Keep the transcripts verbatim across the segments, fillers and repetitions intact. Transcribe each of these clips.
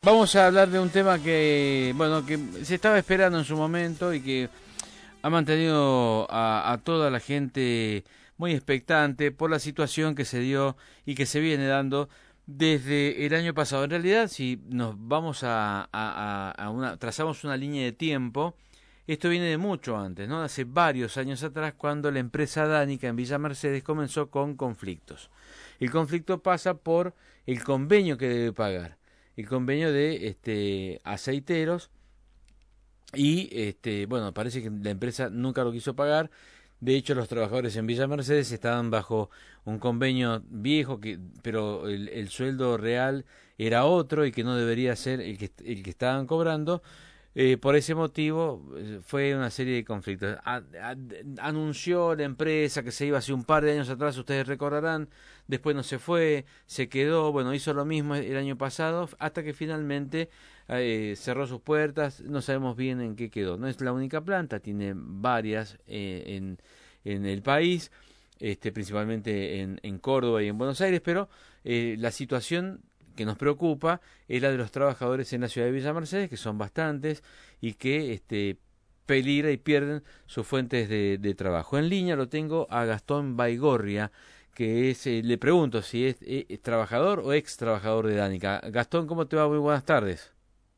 Vamos a hablar de un tema que, bueno, que se estaba esperando en su momento y que ha mantenido a, a toda la gente muy expectante por la situación que se dio y que se viene dando desde el año pasado. En realidad, si nos vamos a, a, a a una, trazamos una línea de tiempo, esto viene de mucho antes, ¿no? Hace varios años atrás, cuando la empresa Danica en Villa Mercedes comenzó con conflictos. El conflicto pasa por el convenio que debe pagar, el convenio de este aceiteros, y este bueno, parece que la empresa nunca lo quiso pagar. De hecho, los trabajadores en Villa Mercedes estaban bajo un convenio viejo, que pero el, el sueldo real era otro y que no debería ser el que, el que estaban cobrando. Eh, por ese motivo eh, fue una serie de conflictos. A, a, anunció la empresa que se iba hace un par de años atrás, ustedes recordarán, después no se fue, se quedó, bueno, hizo lo mismo el año pasado, hasta que finalmente eh, cerró sus puertas. No sabemos bien en qué quedó. No es la única planta, tiene varias eh, en, en el país, este, principalmente en, en Córdoba y en Buenos Aires, pero eh, la situación que nos preocupa es la de los trabajadores en la ciudad de Villa Mercedes, que son bastantes y que este, peligra y pierden sus fuentes de, de trabajo. En línea lo tengo a Gastón Baigorria, que es, eh, le pregunto si es, eh, es trabajador o ex trabajador de Danica. Gastón, ¿cómo te va? Muy buenas tardes.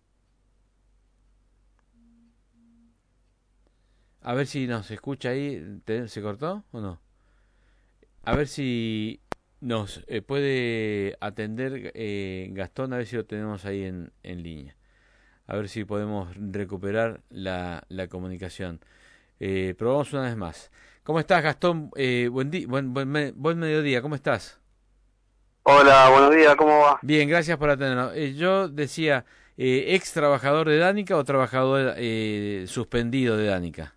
A ver si nos escucha ahí. ¿Te- ¿Se cortó o no? A ver si nos eh, puede atender eh, Gastón, a ver si lo tenemos ahí en, en línea. A ver si podemos recuperar la, la comunicación. Eh, probamos una vez más. ¿Cómo estás, Gastón? Eh, buen, di buen, buen, me buen mediodía, ¿cómo estás? Hola, buenos días, ¿cómo va? Bien, gracias por atendernos. Eh, yo decía, eh, ¿ex trabajador de Danica o trabajador eh, suspendido de Danica?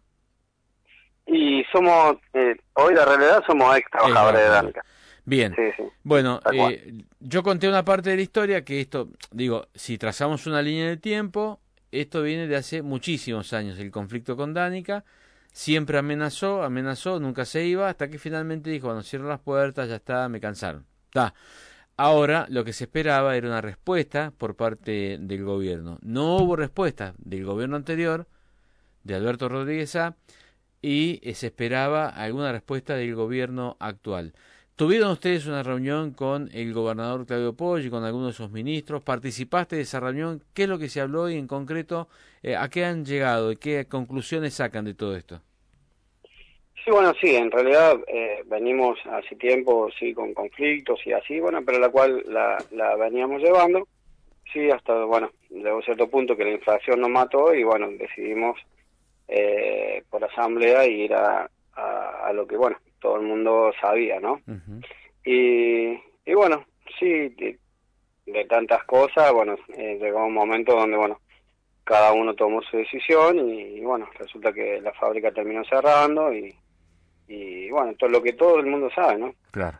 Y somos, eh, hoy la realidad somos ex Ex trabajadores de trabajador. Danica. Bien, Sí, sí, bueno, tal cual. eh, yo conté una parte de la historia que esto, digo, si trazamos una línea de tiempo, esto viene de hace muchísimos años, el conflicto con Danica, siempre amenazó, amenazó, nunca se iba, hasta que finalmente dijo, bueno, cierro las puertas, ya está, me cansaron. Está. Ahora lo que se esperaba era una respuesta por parte del gobierno. No hubo respuesta del gobierno anterior, de Alberto Rodríguez A, y eh, se esperaba alguna respuesta del gobierno actual. ¿Tuvieron ustedes una reunión con el gobernador Claudio Poggi y con algunos de sus ministros? ¿Participaste de esa reunión? ¿Qué es lo que se habló y en concreto eh, a qué han llegado y qué conclusiones sacan de todo esto? Sí, bueno, sí, en realidad eh, venimos hace tiempo, sí, con conflictos y así, bueno, pero la cual la, la veníamos llevando, sí, hasta, bueno, de un cierto punto que la inflación nos mató y, bueno, decidimos eh, por asamblea ir a, a, a lo que, bueno, todo el mundo sabía, ¿no? Uh-huh. Y, y bueno, sí, de, de tantas cosas, bueno, eh, llegó un momento donde, bueno, cada uno tomó su decisión y, y bueno, resulta que la fábrica terminó cerrando y, y bueno, todo lo que todo el mundo sabe, ¿no? Claro.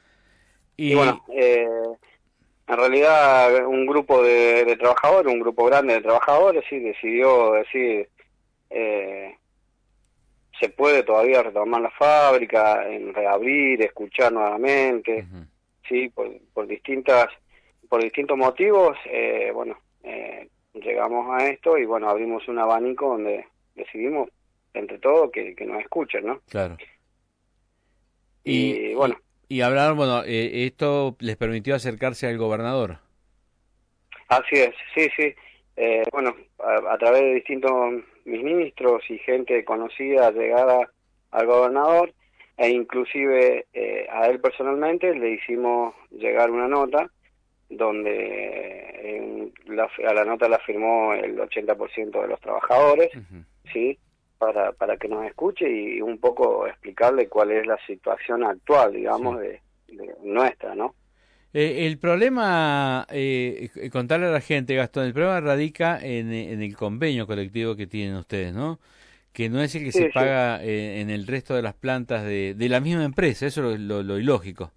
Y Y bueno, eh, en realidad un grupo de, de trabajadores, un grupo grande de trabajadores, sí, decidió decir, eh, se puede todavía retomar la fábrica, en reabrir, escuchar nuevamente, uh-huh. sí, por, por distintas, por distintos motivos, eh, bueno, eh, llegamos a esto y bueno, abrimos un abanico donde decidimos entre todo que, que nos escuchen, ¿no? Claro. Y, Y bueno, y, y hablaron, bueno, eh, esto les permitió acercarse al gobernador. así es, sí, sí, eh, bueno, a, a través de distintos ministros y gente conocida llegada al gobernador, e inclusive eh, a él personalmente le hicimos llegar una nota donde eh, la, a la nota la firmó el ochenta por ciento de los trabajadores, Uh-huh. ¿sí? Para, para que nos escuche y un poco explicarle cuál es la situación actual, Sí. digamos, de, de nuestra, ¿no? Eh, el problema, eh, eh, contarle a la gente, Gastón, el problema radica en, eh, en el convenio colectivo que tienen ustedes, ¿no? Que no es el que se Sí, sí. paga eh, en el resto de las plantas de, de la misma empresa, eso es lo, lo, lo ilógico.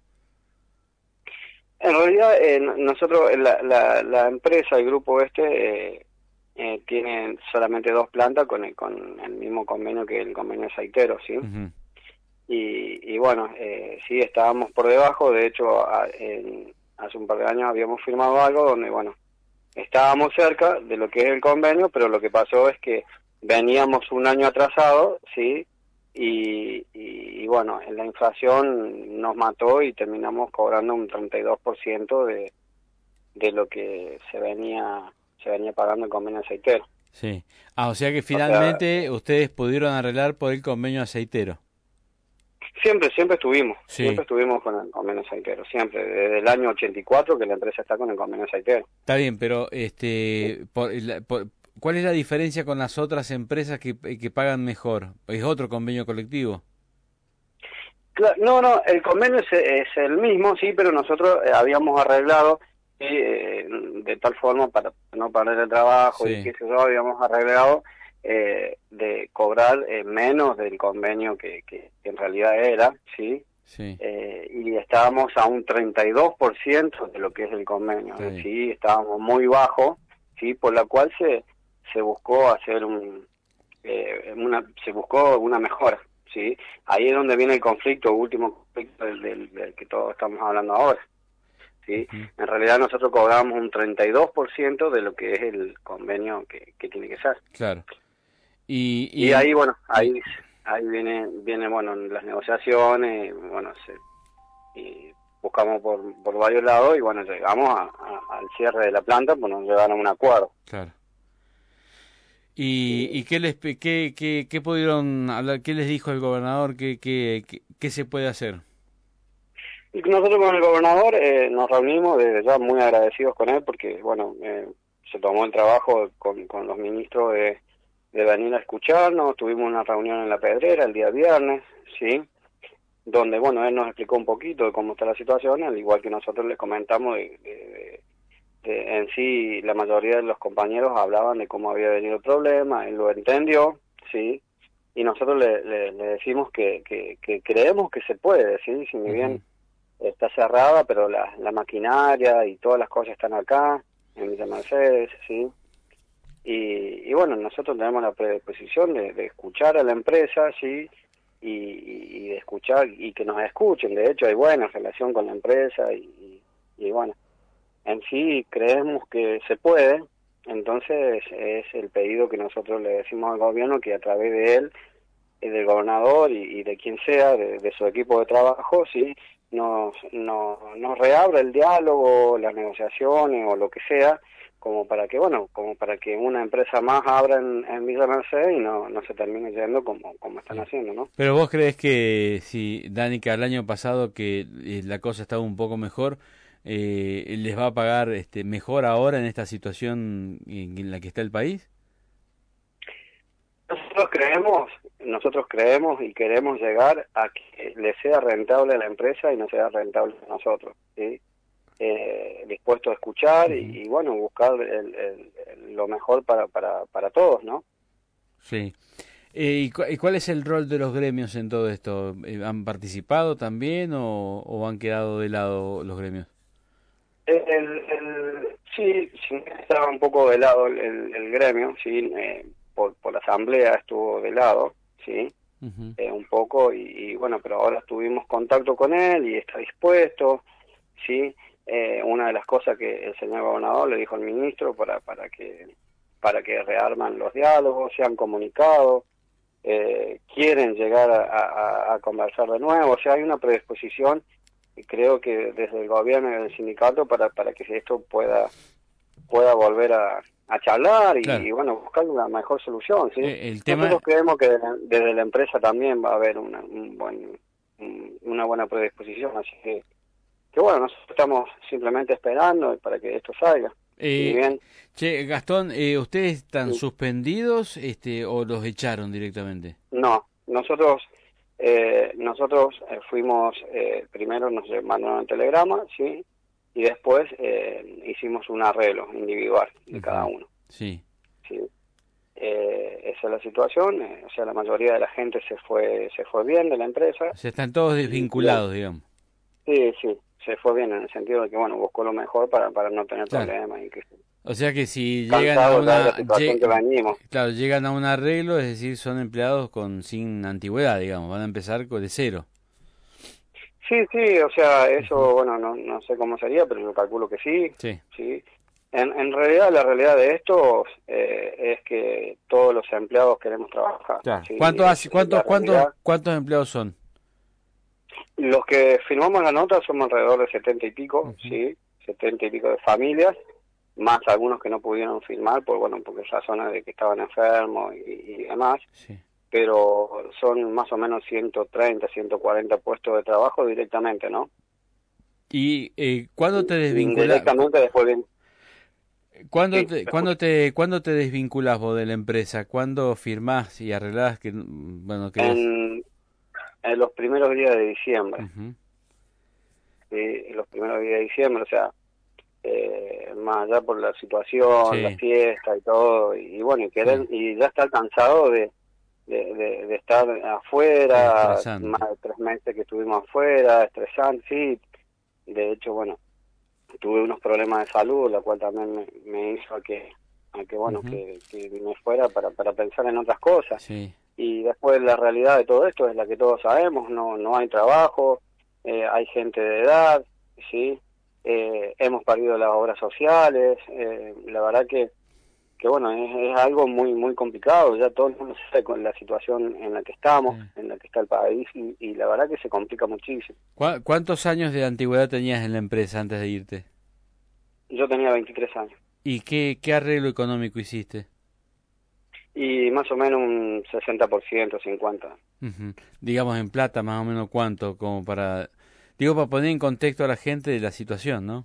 En realidad, eh, no- nosotros, eh, la, la, la empresa, el grupo este, eh, eh, tiene solamente dos plantas con el, con el mismo convenio que el convenio aceitero, ¿sí? Ujú. Y, y bueno, eh, sí estábamos por debajo, de hecho, a- en- hace un par de años habíamos firmado algo donde, bueno, estábamos cerca de lo que es el convenio, pero lo que pasó es que veníamos un año atrasado, ¿sí? Y, y, y bueno, la inflación nos mató y terminamos cobrando un treinta y dos por ciento de, de lo que se venía se venía pagando el convenio aceitero. Sí. Ah, o sea que O sea, finalmente ustedes pudieron arreglar por el convenio aceitero. siempre, siempre estuvimos, siempre Sí. estuvimos con el convenio aceitero, siempre, desde el año ochenta y cuatro que la empresa está con el convenio aceitero. Está bien, pero este, por, la- por- ¿cuál es la diferencia con las otras empresas que, que pagan mejor? ¿Es otro convenio colectivo? Cla- No, no, el convenio es, es el mismo, sí, pero nosotros eh, habíamos arreglado sí, eh, de tal forma para no perder el trabajo y Sí, qué sé yo, habíamos arreglado eh, de cobrar eh, menos del convenio que, que en realidad era, sí, sí, eh, y estábamos a un treinta y dos por ciento de lo que es el convenio, está en bien. sí, estábamos muy bajo, sí, por la cual se se buscó hacer un eh, una se buscó una mejora, sí. Ahí es donde viene el conflicto, último conflicto del, del, del que todos estamos hablando ahora, sí. Ujú, En realidad nosotros cobramos un treinta y dos por ciento de lo que es el convenio que, que tiene que ser. claro. Y, Y ahí, bueno, y, y- ahí ahí viene viene bueno las negociaciones, bueno, se, y buscamos por, por varios lados y bueno, llegamos a, a- al cierre de la planta, pues nos llegaron a un acuerdo. claro. ¿Y, y Y qué les pe- qué, qué, qué pudieron hablar? ¿Qué les dijo el gobernador? ¿Qué, qué, qué, qué se puede hacer? Y nosotros con el gobernador eh, nos reunimos, desde ya muy agradecidos con él, porque, bueno, eh, se tomó el trabajo con, con los ministros de, de venir a escucharnos, tuvimos una reunión en La Pedrera el día viernes, ¿sí? Donde, bueno, él nos explicó un poquito de cómo está la situación, al igual que nosotros les comentamos de, de- de- de- en sí, la mayoría de los compañeros hablaban de cómo había venido el problema, él lo entendió, ¿sí? Y nosotros le, le, le decimos que, que, que creemos que se puede, ¿sí? Si bien Ujú, está cerrada, pero la, la maquinaria y todas las cosas están acá, en Villa Mercedes, ¿sí? Y, y bueno, nosotros tenemos la predisposición de, de escuchar a la empresa, ¿sí? Y, y- y de escuchar, y que nos escuchen. De hecho, hay buena relación con la empresa y, y, y bueno, en sí creemos que se puede, entonces es el pedido que nosotros le decimos al gobierno que a través de él eh, del gobernador y, y de quien sea, de, de su equipo de trabajo, sí, nos, nos, nos reabra el diálogo, las negociaciones o lo que sea, como para que, bueno, como para que una empresa más abra en, en Villa Mercedes y no, no se termine yendo como, como están sí. haciendo, ¿no? Pero vos crees que si, Dani, que al año pasado que eh, la cosa estaba un poco mejor, eh, les va a pagar este mejor ahora en esta situación en, en la que está el país? Nosotros creemos, nosotros creemos y queremos llegar a que le sea rentable a la empresa y no sea rentable a nosotros, ¿sí? Eh, dispuesto a escuchar Ujú, y, y bueno, buscar el, el- el- lo mejor para, para, para todos, ¿no? sí. Eh, ¿y, cu- y cuál es el rol de los gremios en todo esto? Eh, ¿Han participado también o, o han quedado de lado los gremios? El, el- sí, sí, estaba un poco de lado el, el- el gremio, sí, eh, por, por la asamblea estuvo de lado, sí, Ujú, eh, un poco, y, y bueno, pero ahora tuvimos contacto con él y está dispuesto, sí. Eh, una de las cosas que el señor gobernador le dijo al ministro para, para que para que rearman los diálogos, se han comunicado, eh, quieren llegar a, a- a conversar de nuevo, o sea, hay una predisposición y creo que desde el gobierno y el sindicato para, para que esto pueda pueda volver a, a charlar y, claro. y, bueno, buscar una mejor solución, ¿sí? Eh, el tema, Nosotros creemos que desde, desde la empresa también va a haber una, un buen, un- una buena predisposición, así que, que bueno, nosotros estamos simplemente esperando para que esto salga. Si eh, bien, che, Gastón, eh, ¿ustedes están sí, suspendidos este, o los echaron directamente? no, nosotros eh, nosotros eh, fuimos, eh, primero nos mandaron el telegrama, ¿sí? Y después eh, hicimos un arreglo individual de cada Ujú, uno, sí. ¿sí? Eh, esa es la situación, eh, o sea, la mayoría de la gente se fue se fue bien de la empresa O sea, están todos y bien, desvinculados, digamos. sí, sí, se fue bien en el sentido de que, bueno, buscó lo mejor para, para no tener Claro. problemas y que O sea que si llegan a cansado ya de la una, situación que lle- venimos. claro, llegan a un arreglo, es decir, son empleados con sin antigüedad, digamos, van a empezar con de cero. Sí, sí, o sea, Ujú, eso, bueno, no, no sé cómo sería, pero yo calculo que sí, sí. sí. En, en realidad, la realidad de esto eh, es que todos los empleados queremos trabajar. Claro. ¿Sí? ¿Cuántos, hace- cuántos, La cuántos, realidad, cuántos empleados son? los que firmamos la nota somos alrededor de setenta y pico, Ujú. sí, setenta y pico de familias, más algunos que no pudieron firmar por, bueno, porque razones de que estaban enfermos y, y demás, Sí. pero son más o menos ciento treinta, ciento cuarenta puestos de trabajo directamente, ¿no? ¿Y eh, cuándo te desvinculas? Indirectamente después de... ¿Cuándo Sí, te, te cuándo escucho. te, cuándo te desvinculás vos de la empresa? ¿Cuándo firmás y arreglás que, mm, bueno, querés? En, en los primeros días de diciembre, Ujú. ¿sí? En los primeros días de diciembre, o sea, eh, más allá por la situación, la Sí, fiesta y todo, y, y bueno, y sí, querer, y ya estar cansado de, de, de, de estar es afuera, más estresante. de tres meses que estuvimos afuera, estresante, sí, de hecho, bueno, tuve unos problemas de salud, la cual también me, me hizo a que, a que bueno, Ujú. que, que me fuera para, para pensar en otras cosas. Sí, Y después la realidad de todo esto es la que todos sabemos, no, no hay trabajo, eh, hay gente de edad, ¿sí? Eh, hemos perdido las obras sociales, eh, la verdad que, que bueno, es, es algo muy muy complicado, ya todo el mundo sabe con la situación en la que estamos, sí. en la que está el país, y, y la verdad que se complica muchísimo. ¿Cuá- ¿Cuántos años de antigüedad tenías en la empresa antes de irte? Yo tenía veintitrés años, ¿Y qué, qué arreglo económico hiciste? y más o menos un sesenta por ciento, cincuenta por ciento. Ujú. Digamos en plata, más o menos cuánto, como para, digo, para poner en contexto a la gente de la situación, ¿no?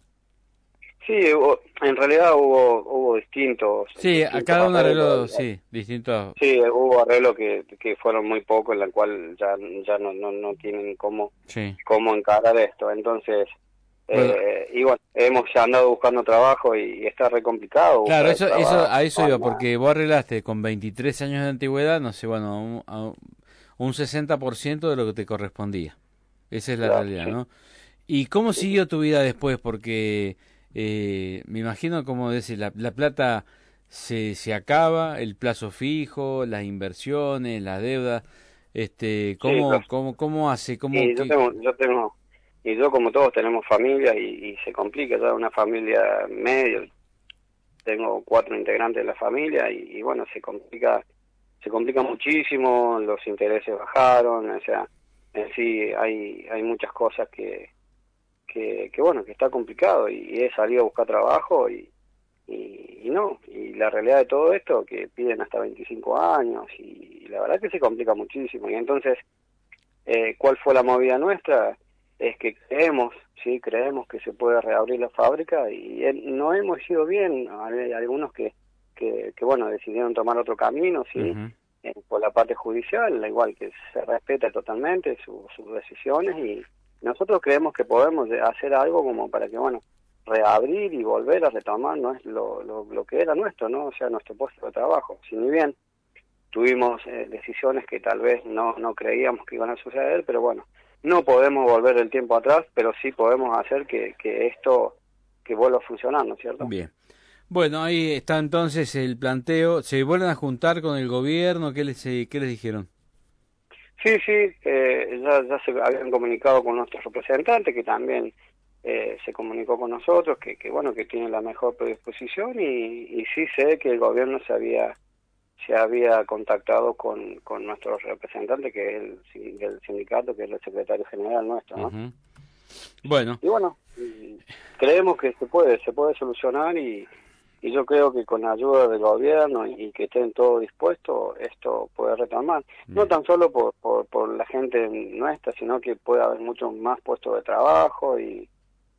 Sí, hubo- en realidad hubo hubo distintos Sí, a distintos cada uno arregló, arreglos. sí, distintos, Sí, hubo arreglos que, que fueron muy pocos, en la cual ya ya no no, no tienen cómo sí. cómo encarar esto. Entonces, Bueno, eh, y bueno, hemos andado buscando trabajo y, y está re complicado claro, buscar el eso, eso, trabajo. a eso No hay iba, nada. porque vos arreglaste con veintitrés años de antigüedad, no sé, bueno, a un, a un sesenta por ciento de lo que te correspondía. Esa es la Claro, realidad, sí, ¿no? ¿Y cómo sí, sí. siguió tu vida después? Porque eh, me imagino, como decís, la, la plata se, se acaba, el plazo fijo, las inversiones, la deuda. Este, Sí, claro. ¿cómo, cómo, cómo hace? ¿Cómo Y yo que? tengo, yo tengo, y yo como todos tenemos familia y, y se complica, ya una familia medio, tengo cuatro integrantes de la familia y, y bueno, se complica, se complica muchísimo, los intereses bajaron, o sea, en sí hay, hay muchas cosas que, que, que bueno, que está complicado y he salido a buscar trabajo y, y, y no, y la realidad de todo esto que piden hasta veinticinco años y, y la verdad que se complica muchísimo y entonces eh, ¿cuál fue la movida nuestra? Es que creemos, sí, creemos que se puede reabrir la fábrica y eh, no hemos ido bien. Hay algunos que, que, que, bueno, decidieron tomar otro camino, sí, Ujú. eh, por la parte judicial, al igual que se respeta totalmente su- sus decisiones y nosotros creemos que podemos de- hacer algo como para que, bueno, reabrir y volver a retomar no es lo, lo, lo que era nuestro, ¿no? O sea, nuestro puesto de trabajo. Si ni bien tuvimos eh, decisiones que tal vez no, no creíamos que iban a suceder, pero bueno, no podemos volver el tiempo atrás, pero sí podemos hacer que, que esto que vuelva a funcionar, ¿no es cierto? Bien. Bueno, ahí está entonces el planteo. ¿Se vuelven a juntar con el gobierno? ¿Qué les, eh, qué les dijeron? Sí, sí, eh, ya, ya se habían comunicado con nuestros representantes, que también eh, se comunicó con nosotros, que, que bueno, que tienen la mejor predisposición y, y sí sé que el gobierno se había se había contactado con, con nuestro representante, que es el, sin- del sindicato, que es el secretario general nuestro, ¿no? Ujú. Bueno, Y bueno, y creemos que se puede, se puede solucionar y, y yo creo que con la ayuda del gobierno y, y que estén todos dispuestos, esto puede retomar. No bien. tan solo por, por, por la gente nuestra, sino que puede haber muchos más puestos de trabajo y,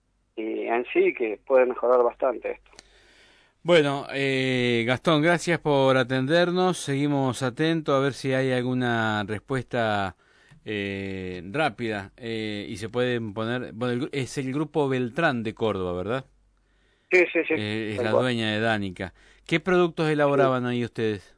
y en sí que puede mejorar bastante esto. Bueno, eh, Gastón, gracias por atendernos. Seguimos atentos a ver si hay alguna respuesta eh, rápida eh, y se pueden poner. Bueno, el gru- es el grupo Beltrán de Córdoba, ¿verdad? Sí, sí, sí, Eh, es tal la cual. dueña de Dánica. ¿Qué productos Sí. elaboraban ahí ustedes?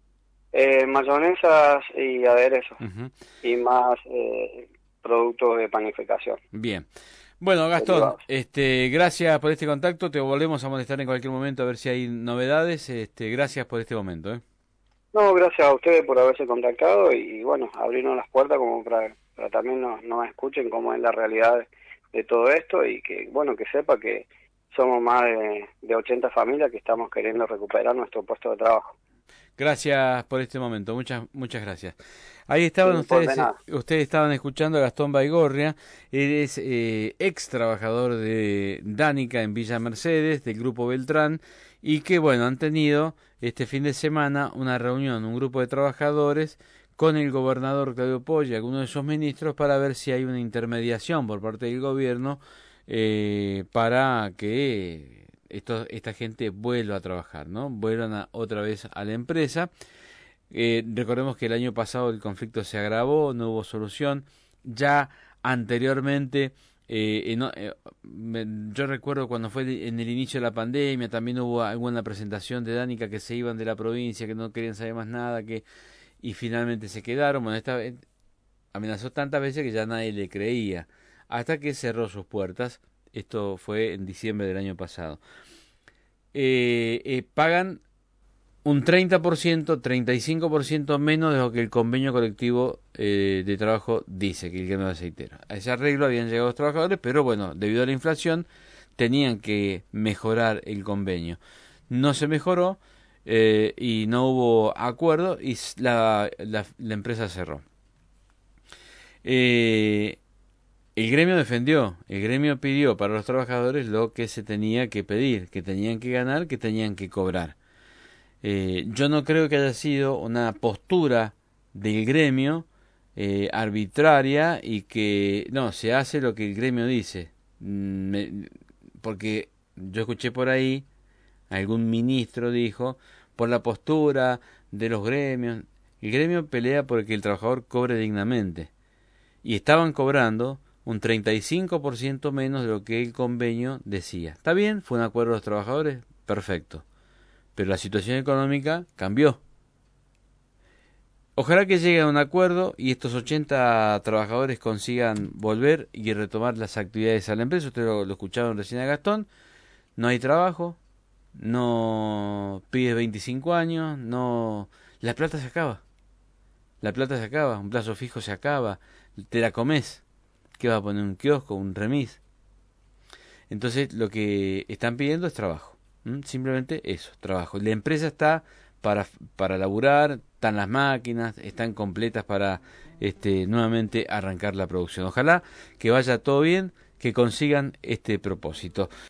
Eh, mayonesas y aderezos Ujú. y más eh, productos de panificación, Bien. Bueno, Gastón, derivados. este, gracias por este contacto. Te volvemos a molestar en cualquier momento a ver si hay novedades. Este, gracias por este momento, ¿eh? No, gracias a ustedes por haberse contactado y, bueno, abrirnos las puertas como para, para también nos, nos escuchen cómo es la realidad de todo esto y que, bueno, que sepa que, somos más de, de ochenta familias que estamos queriendo recuperar nuestro puesto de trabajo. Gracias por este momento, muchas muchas gracias. Ahí estaban Sí, por de ustedes, eh, nada. ustedes estaban escuchando a Gastón Baigorria, él es eh, ex trabajador de Danica en Villa Mercedes, del Grupo Beltrán, y que bueno, han tenido este fin de semana una reunión, un grupo de trabajadores con el gobernador Claudio Poggi y algunos de sus ministros para ver si hay una intermediación por parte del gobierno eh, para que esto, esta gente vuelva a trabajar, ¿no? Vuelvan a, otra vez a la empresa. Eh, recordemos que el año pasado el conflicto se agravó, no hubo solución. Ya anteriormente, eh, en, eh, me, yo recuerdo cuando fue en el inicio de la pandemia, también hubo alguna presentación de Danica que se iban de la provincia, que no querían saber más nada, que y finalmente se quedaron. Bueno, esta vez amenazó tantas veces que ya nadie le creía, hasta que cerró sus puertas. Esto fue en diciembre del año pasado. Eh, eh, pagan un treinta por ciento, treinta y cinco por ciento menos de lo que el convenio colectivo eh, de trabajo dice, que el gremio de aceitero. A ese arreglo habían llegado los trabajadores, pero bueno, debido a la inflación tenían que mejorar el convenio. No se mejoró eh, y no hubo acuerdo y la, la, la empresa cerró. Eh, el gremio defendió, el gremio pidió para los trabajadores lo que se tenía que pedir, que tenían que ganar, que tenían que cobrar. Eh, yo no creo que haya sido una postura del gremio eh, arbitraria y que no, se hace lo que el gremio dice. Mm, Me, porque yo escuché por ahí, algún ministro dijo, por la postura de los gremios, el gremio pelea porque el trabajador cobre dignamente. Y estaban cobrando un treinta y cinco por ciento menos de lo que el convenio decía. ¿Está bien? ¿Fue un acuerdo de los trabajadores? Perfecto. Pero la situación económica cambió. Ojalá que llegue a un acuerdo y estos ochenta trabajadores consigan volver y retomar las actividades a la empresa. Ustedes lo, lo escucharon recién a Gastón. No hay trabajo, no pides veinticinco años, no... La plata se acaba. La plata se acaba, un plazo fijo se acaba, te la comes. ¿Qué va a poner? ¿Un kiosco? ¿Un remis? Entonces lo que están pidiendo es trabajo. ¿Mm? Simplemente eso, trabajo. La empresa está para, para laburar, están las máquinas, están completas para este, nuevamente arrancar la producción. Ojalá que vaya todo bien, que consigan este propósito.